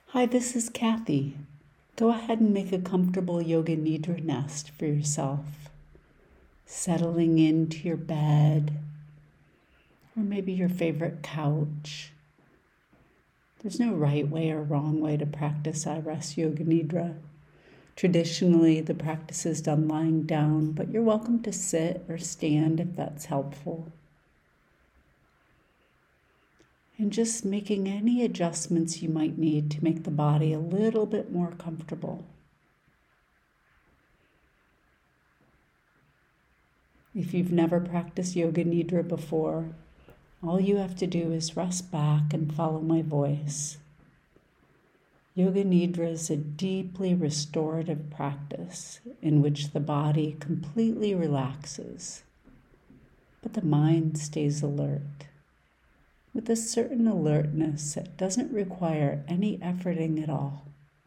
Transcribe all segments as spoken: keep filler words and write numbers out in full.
Hi, this is Kathy. Go ahead and make a comfortable Yoga Nidra nest for yourself, settling into your bed or maybe your favorite couch. There's no right way or wrong way to practice I Rest Yoga Nidra. Traditionally, the practice is done lying down, but you're welcome to sit or stand if that's helpful. And just making any adjustments you might need to make the body a little bit more comfortable. If you've never practiced Yoga Nidra before, all you have to do is rest back and follow my voice. Yoga Nidra is a deeply restorative practice in which the body completely relaxes, but the mind stays alert, with a certain alertness that doesn't require any efforting at all.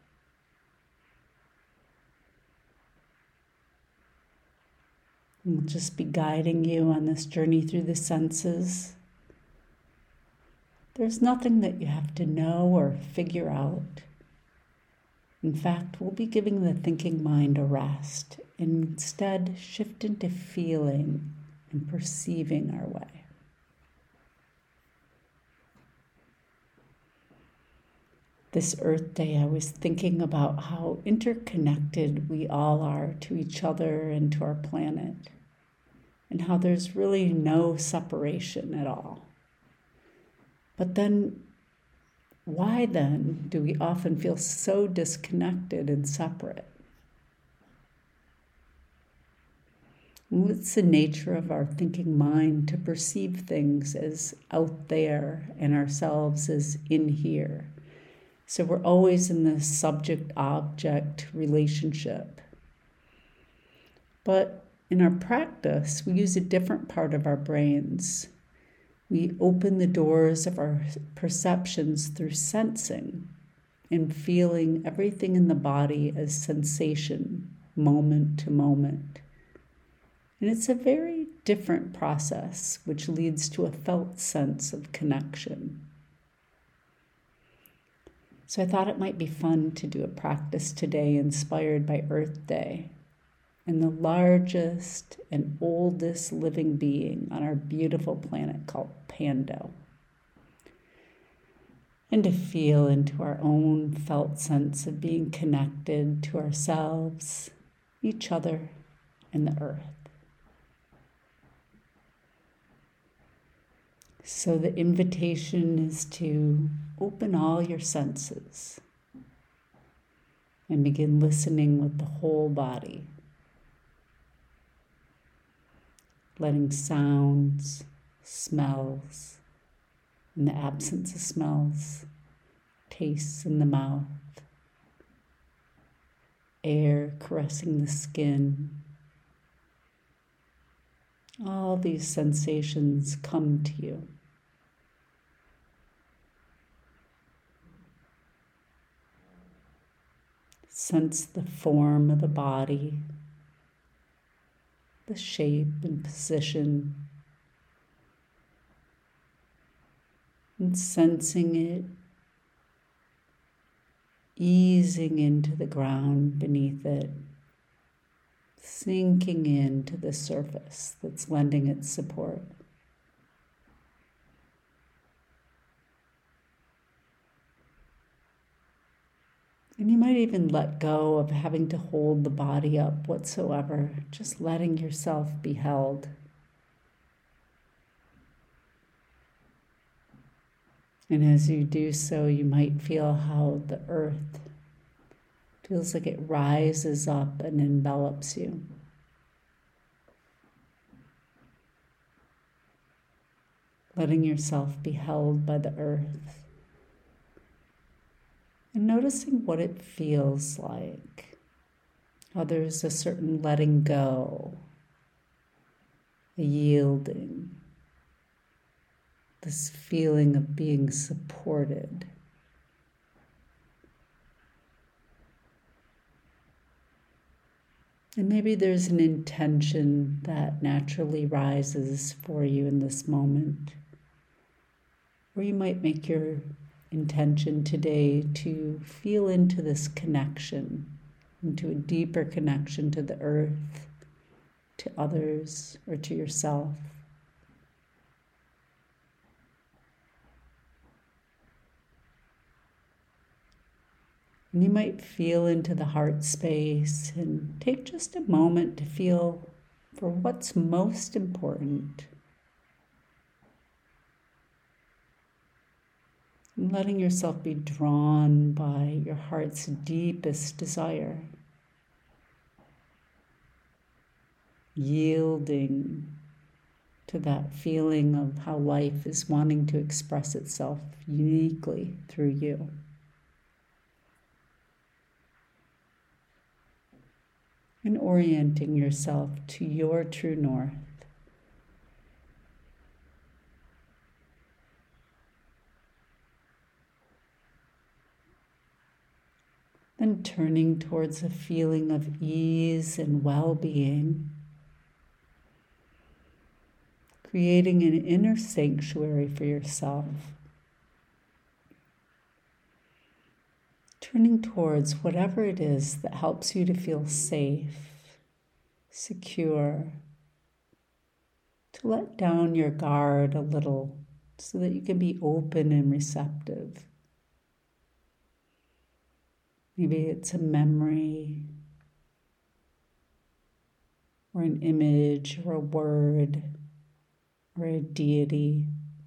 We'll just be guiding you on this journey through the senses. There's nothing that you have to know or figure out. In fact, we'll be giving the thinking mind a rest and instead shift into feeling and perceiving our way. This Earth Day, I was thinking about how interconnected we all are to each other and to our planet, and how there's really no separation at all. But then, why then do we often feel so disconnected and separate? What's the nature of our thinking mind to perceive things as out there and ourselves as in here? So we're always in this subject-object relationship. But in our practice, we use a different part of our brains. We open the doors of our perceptions through sensing and feeling everything in the body as sensation, moment to moment. And it's a very different process, which leads to a felt sense of connection. So I thought it might be fun to do a practice today inspired by Earth Day and the largest and oldest living being on our beautiful planet called Pando. And to feel into our own felt sense of being connected to ourselves, each other, and the earth. So the invitation is to open all your senses and begin listening with the whole body, letting sounds, smells, in the absence of smells, tastes in the mouth, air caressing the skin. All these sensations come to you. Sense the form of the body, the shape and position, and sensing it easing into the ground beneath it, sinking into the surface that's lending its support. And you might even let go of having to hold the body up whatsoever, just letting yourself be held. And as you do so, you might feel how the earth feels like it rises up and envelops you. Letting yourself be held by the earth. And noticing what it feels like. How there's a certain letting go, a yielding, this feeling of being supported. And maybe there's an intention that naturally rises for you in this moment, or you might make your intention today to feel into this connection, into a deeper connection to the earth, to others, or to yourself. And you might feel into the heart space and take just a moment to feel for what's most important. And letting yourself be drawn by your heart's deepest desire. Yielding to that feeling of how life is wanting to express itself uniquely through you. And orienting yourself to your true north. Then turning towards a feeling of ease and well-being, creating an inner sanctuary for yourself. Turning towards whatever it is that helps you to feel safe, secure, to let down your guard a little so that you can be open and receptive. Maybe it's a memory or an image or a word or a deity.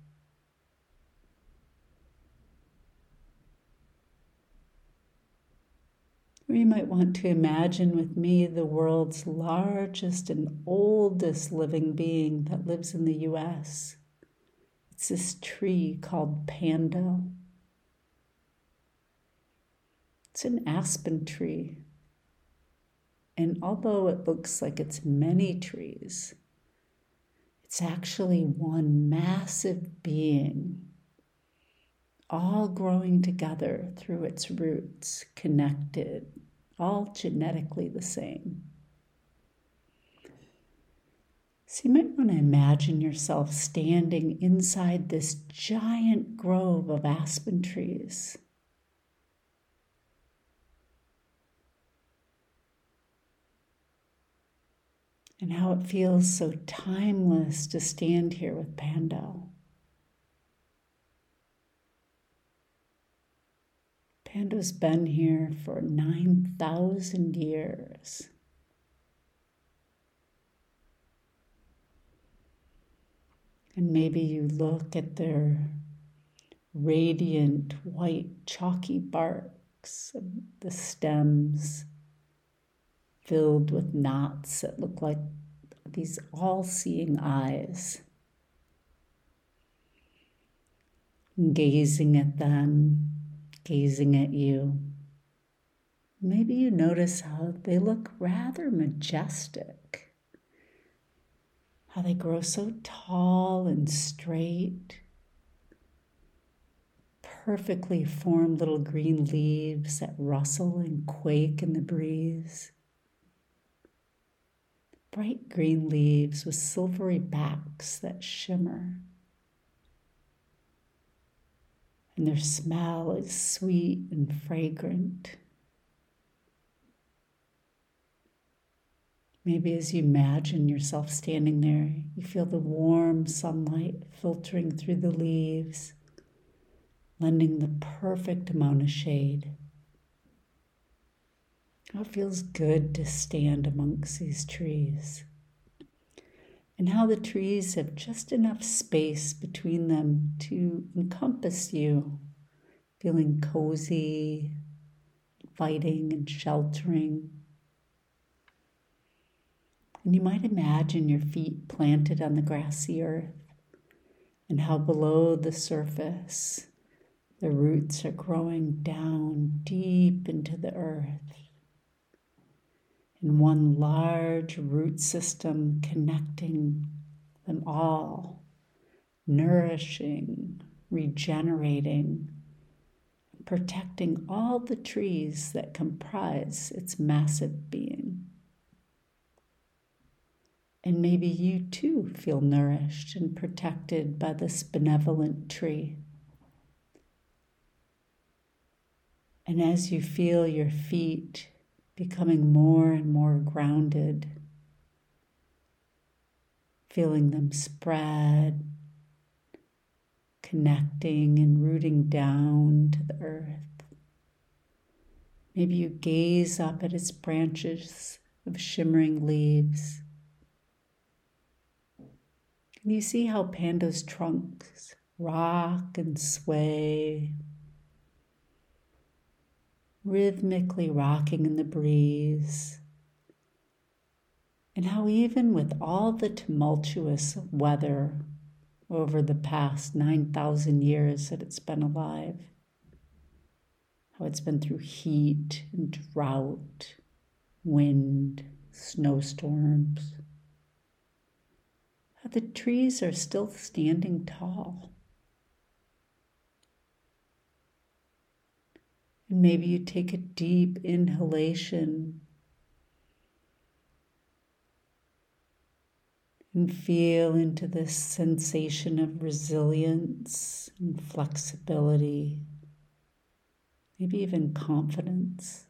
Or you might want to imagine with me the world's largest and oldest living being that lives in the U S. It's this tree called Pando. It's an aspen tree. And although it looks like it's many trees, it's actually one massive being, all growing together through its roots, connected, all genetically the same. So you might want to imagine yourself standing inside this giant grove of aspen trees. And how it feels so timeless to stand here with Pando. Pando's been here for nine thousand years. And maybe you look at their radiant white chalky barks, the stems filled with knots that look like these all-seeing eyes. Gazing at them, gazing at you. Maybe you notice how they look rather majestic, how they grow so tall and straight, perfectly formed little green leaves that rustle and quake in the breeze. Bright green leaves with silvery backs that shimmer. And their smell is sweet and fragrant. Maybe as you imagine yourself standing there, you feel the warm sunlight filtering through the leaves, lending the perfect amount of shade. How it feels good to stand amongst these trees. And how the trees have just enough space between them to encompass you, feeling cozy, inviting and sheltering. And you might imagine your feet planted on the grassy earth and how below the surface, the roots are growing down deep into the earth. In one large root system connecting them all, nourishing, regenerating, protecting all the trees that comprise its massive being. And maybe you too feel nourished and protected by this benevolent tree. And as you feel your feet becoming more and more grounded, feeling them spread, connecting and rooting down to the earth. Maybe you gaze up at its branches of shimmering leaves. And you see how Panda's trunks rock and sway, rhythmically rocking in the breeze. And how even with all the tumultuous weather over the past nine thousand years that it's been alive, how it's been through heat and drought, wind, snowstorms, how the trees are still standing tall. And maybe you take a deep inhalation and feel into this sensation of resilience and flexibility, maybe even confidence.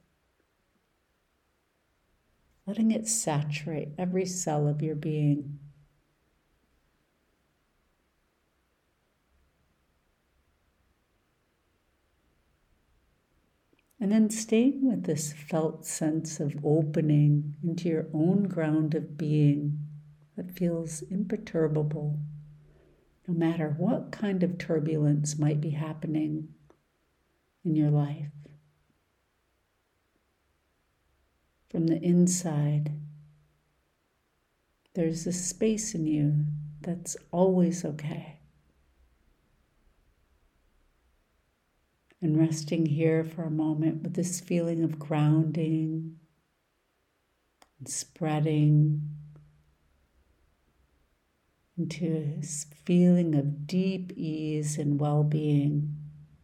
Letting it saturate every cell of your being. And then staying with this felt sense of opening into your own ground of being that feels imperturbable, no matter what kind of turbulence might be happening in your life. From the inside, there's a space in you that's always okay. And resting here for a moment with this feeling of grounding and spreading into a feeling of deep ease and well-being.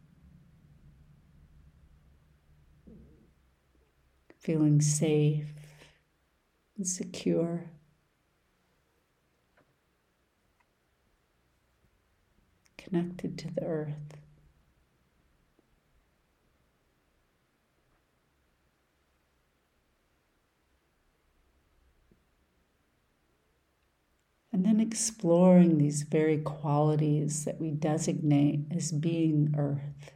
Feeling safe and secure. Connected to the earth. And then exploring these very qualities that we designate as being earth.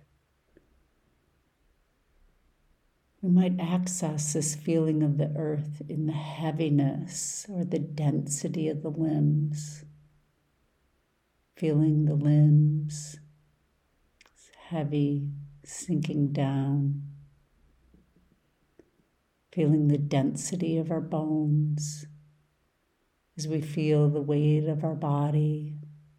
We might access this feeling of the earth in the heaviness or the density of the limbs. Feeling the limbs heavy, sinking down. Feeling the density of our bones as we feel the weight of our body.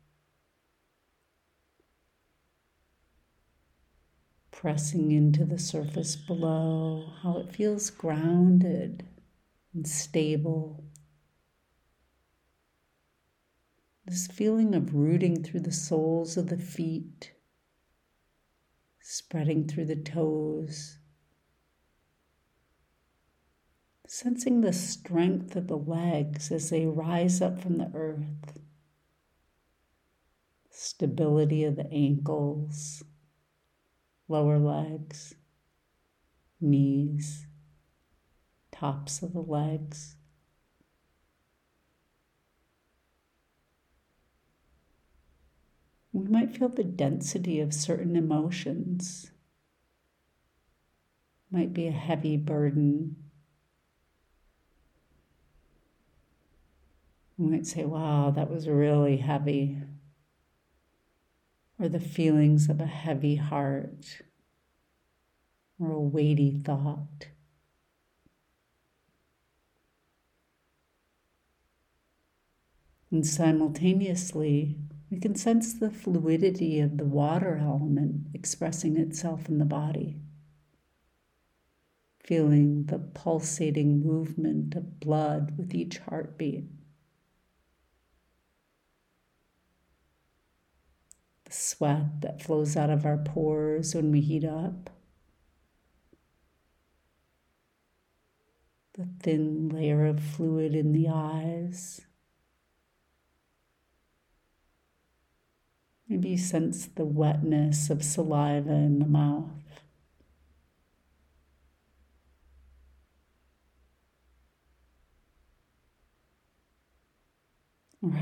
Pressing into the surface below, how it feels grounded and stable. This feeling of rooting through the soles of the feet, spreading through the toes, sensing the strength of the legs as they rise up from the earth, stability of the ankles, lower legs, knees, tops of the legs. We might feel the density of certain emotions. Might be a heavy burden. We might say, wow, that was really heavy. Or the feelings of a heavy heart or a weighty thought. And simultaneously, we can sense the fluidity of the water element expressing itself in the body. Feeling the pulsating movement of blood with each heartbeat. The sweat that flows out of our pores when we heat up. The thin layer of fluid in the eyes. Maybe you sense the wetness of saliva in the mouth.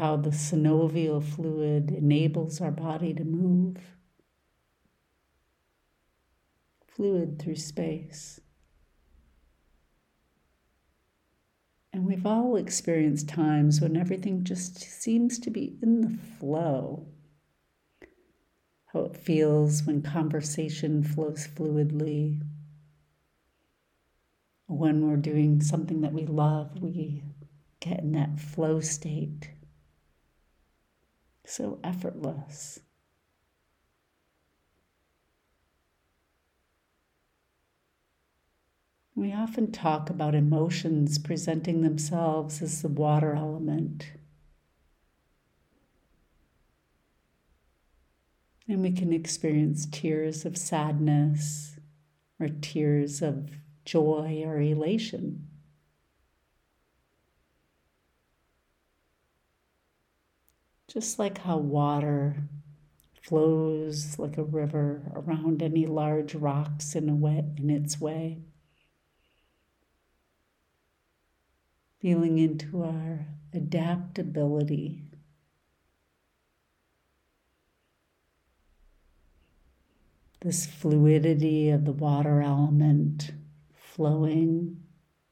how the synovial fluid enables our body to move. Fluid through space. And we've all experienced times when everything just seems to be in the flow. How it feels when conversation flows fluidly. When we're doing something that we love, we get in that flow state. So effortless. We often talk about emotions presenting themselves as the water element. And we can experience tears of sadness or tears of joy or elation. Just like how water flows like a river around any large rocks in a way, in its way. Feeling into our adaptability. This fluidity of the water element, flowing,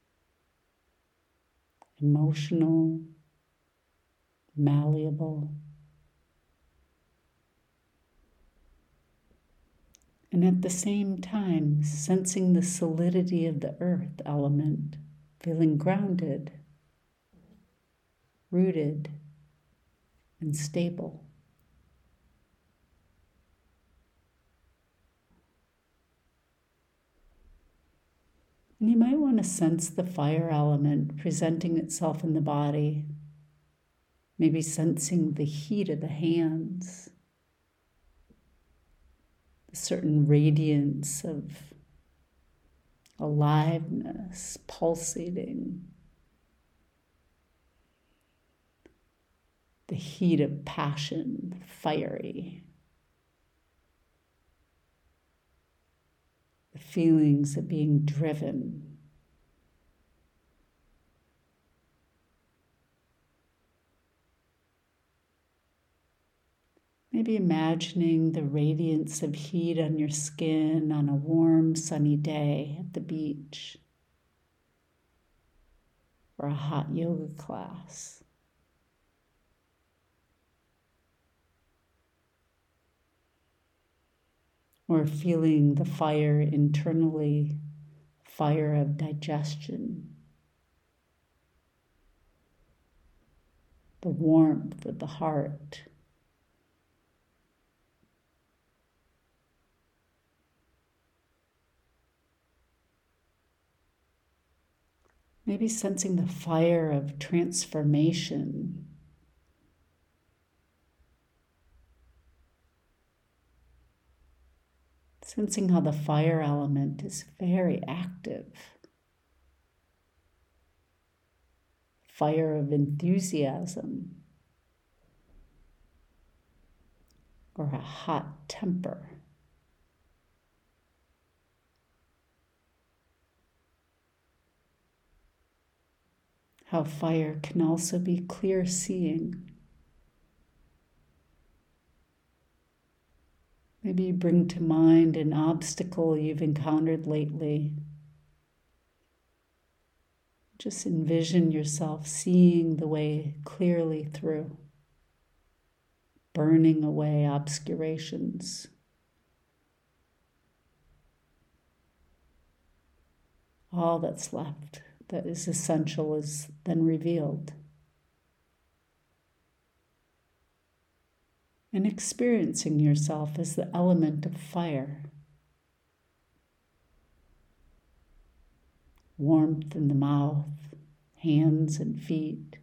emotional, malleable. And at the same time, sensing the solidity of the earth element, feeling grounded, rooted, and stable. And you might want to sense the fire element presenting itself in the body, maybe sensing the heat of the hands, a certain radiance of aliveness, pulsating, the heat of passion, fiery, the feelings of being driven. Maybe imagining the radiance of heat on your skin on a warm, sunny day at the beach or a hot yoga class. Or feeling the fire internally, fire of digestion, the warmth of the heart. Maybe sensing the fire of transformation. Sensing how the fire element is very active. Fire of enthusiasm. Or a hot temper. How fire can also be clear seeing. Maybe you bring to mind an obstacle you've encountered lately. Just envision yourself seeing the way clearly through, burning away obscurations. All that's left that is essential is then revealed. And experiencing yourself as the element of fire. Warmth in the mouth, hands and feet.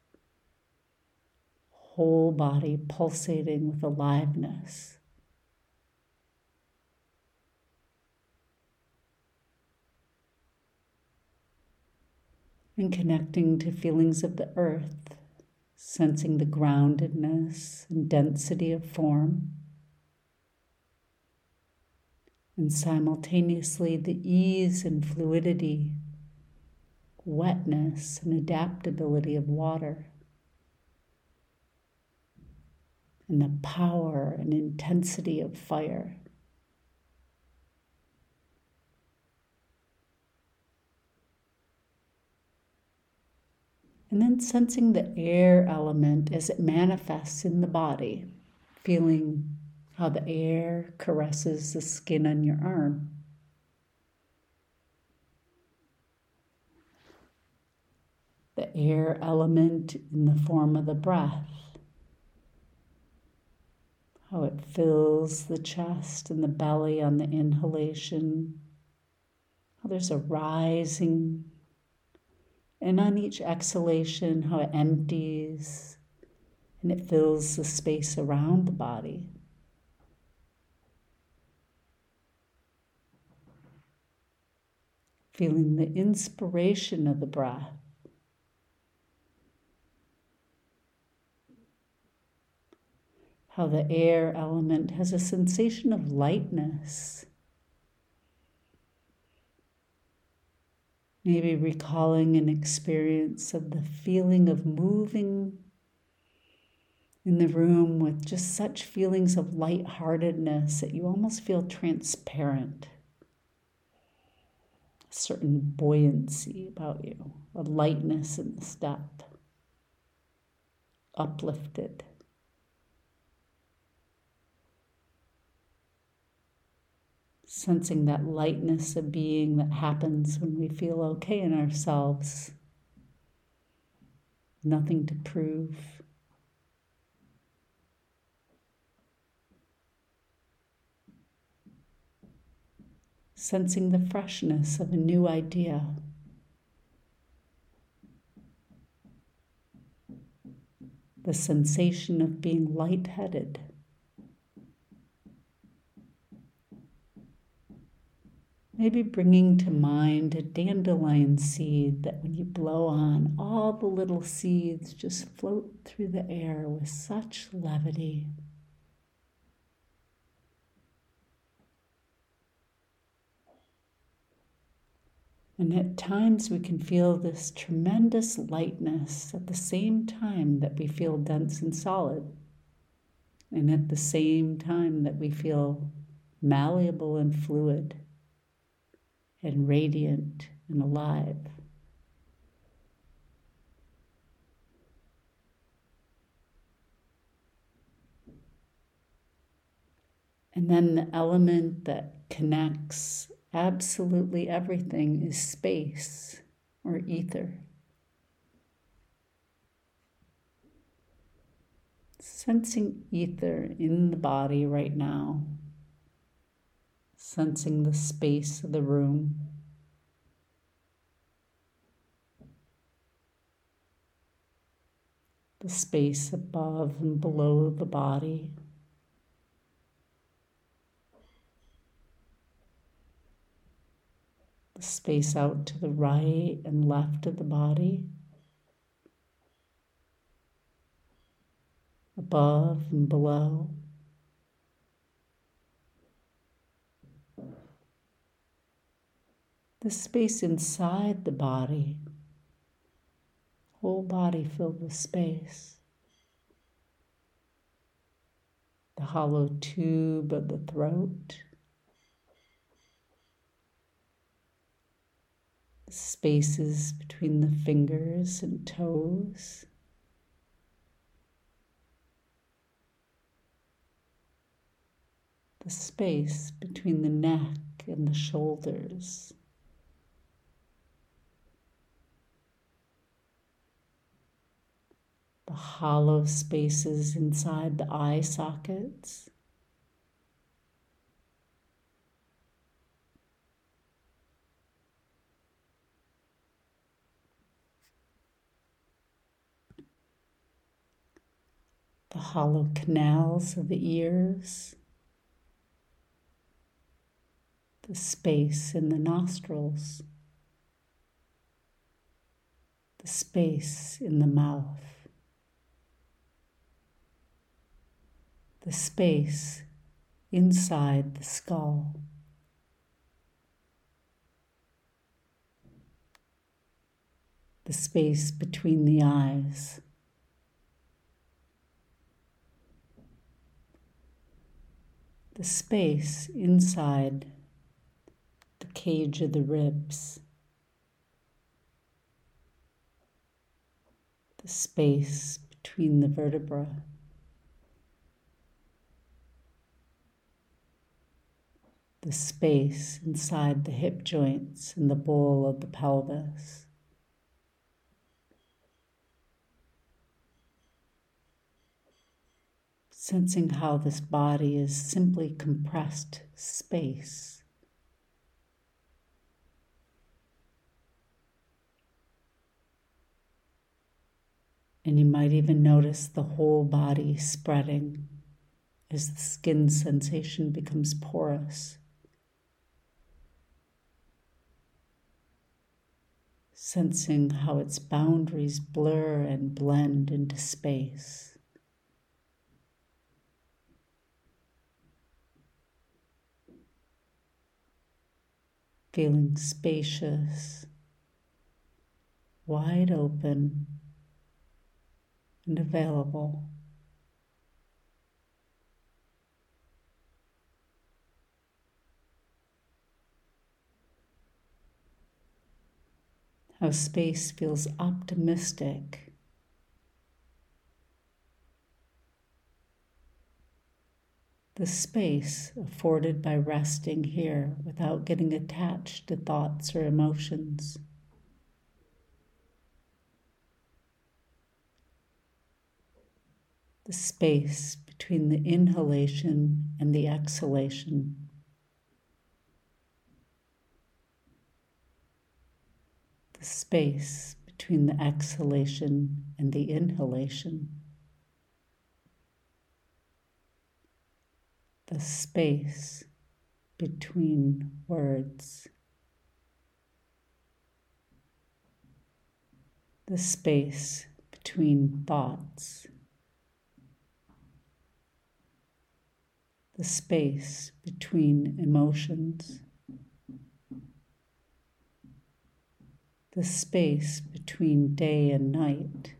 Whole body pulsating with aliveness. And connecting to feelings of the earth. Sensing the groundedness and density of form, and simultaneously the ease and fluidity, wetness and adaptability of water. and the power and intensity of fire. And then sensing the air element as it manifests in the body, feeling how the air caresses the skin on your arm. The air element in the form of the breath, how it fills the chest and the belly on the inhalation, how there's a rising, and on each exhalation, how it empties and it fills the space around the body. Feeling the inspiration of the breath, how the air element has a sensation of lightness. Maybe recalling an experience of the feeling of moving in the room with just such feelings of lightheartedness that you almost feel transparent. A certain buoyancy about you, a lightness in the step, uplifted. Sensing that lightness of being that happens when we feel okay in ourselves. Nothing to prove. Sensing the freshness of a new idea. The sensation of being lightheaded. Maybe bringing to mind a dandelion seed that when you blow on, all the little seeds just float through the air with such levity. And at times we can feel this tremendous lightness at the same time that we feel dense and solid. And at the same time that we feel malleable and fluid and radiant and alive. And then the element that connects absolutely everything is space or ether. Sensing ether in the body right now. Sensing the space of the room. The space above and below the body. The space out to the right and left of the body. Above and below. The space inside the body, whole body filled with space. The hollow tube of the throat. The spaces between the fingers and toes. The space between the neck and the shoulders. The hollow spaces inside the eye sockets. The hollow canals of the ears. The space in the nostrils. The space in the mouth. The space inside the skull. The space between the eyes. the space inside the cage of the ribs, the space between the vertebrae, the space inside the hip joints and the bowl of the pelvis. Sensing how this body is simply compressed space. And you might even notice the whole body spreading as the skin sensation becomes porous. Sensing how its boundaries blur and blend into space. Feeling spacious, wide open, and available. How space feels optimistic. The space afforded by resting here without getting attached to thoughts or emotions. The space between the inhalation and the exhalation. The space between the exhalation and the inhalation. The space between words. The space between thoughts. The space between emotions. The space between day and night.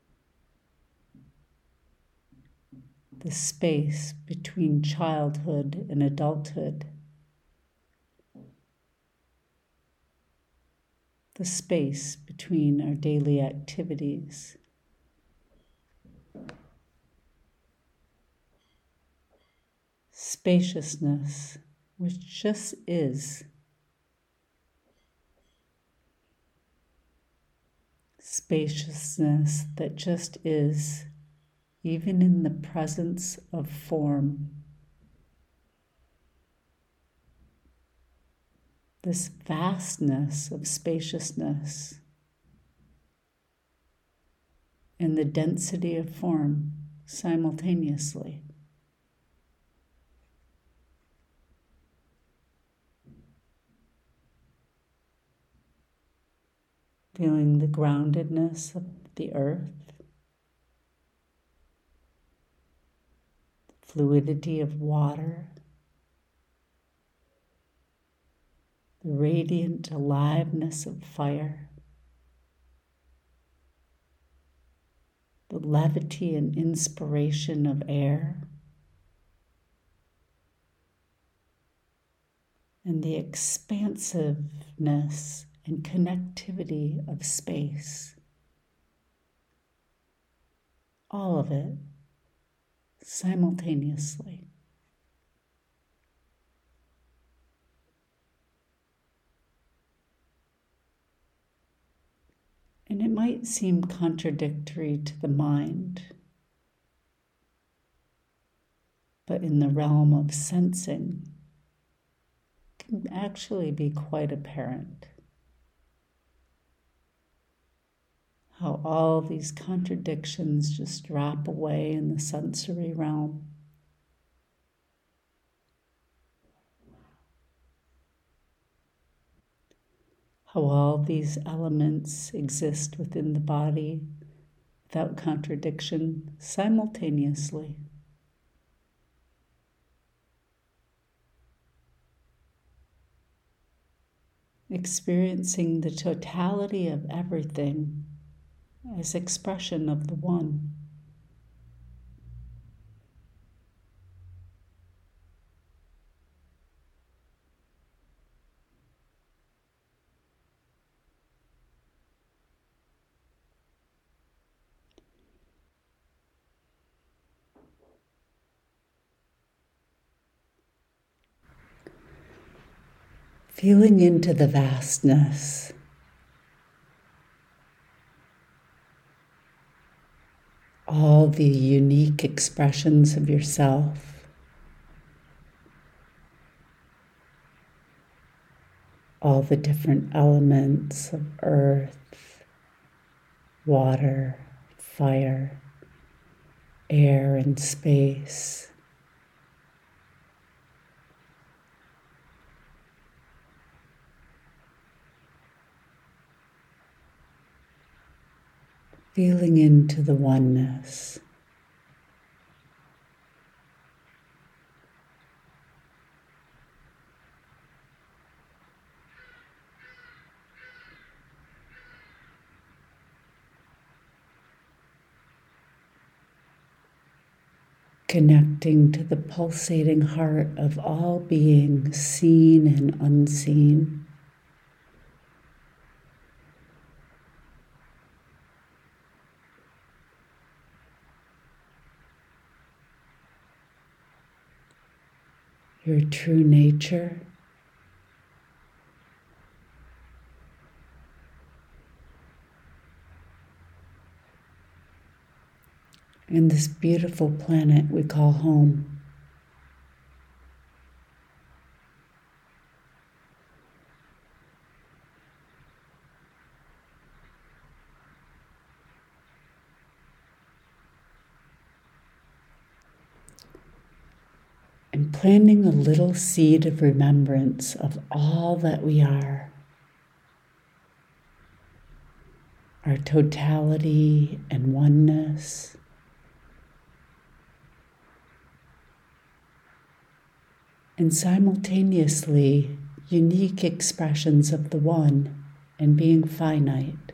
The space between childhood and adulthood. The space between our daily activities. Spaciousness, which just is. Spaciousness that just is, even in the presence of form. This vastness of spaciousness and the density of form simultaneously. Feeling the groundedness of the earth, the fluidity of water, the radiant aliveness of fire, the levity and inspiration of air, and the expansiveness and connectivity of space. All of it simultaneously. And it might seem contradictory to the mind, but in the realm of sensing, it can actually be quite apparent. How all these contradictions just drop away in the sensory realm. How all these elements exist within the body without contradiction simultaneously. Experiencing the totality of everything as expression of the one. Feeling into the vastness, all the unique expressions of yourself, all the different elements of earth, water, fire, air, and space. Feeling into the oneness. Connecting to the pulsating heart of all beings, seen and unseen. Your true nature. And this beautiful planet we call home. And planting a little seed of remembrance of all that we are, our totality and oneness, and simultaneously unique expressions of the one and being finite.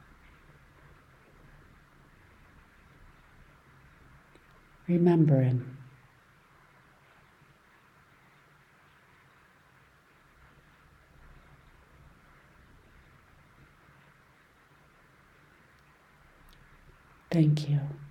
Remembering. Thank you.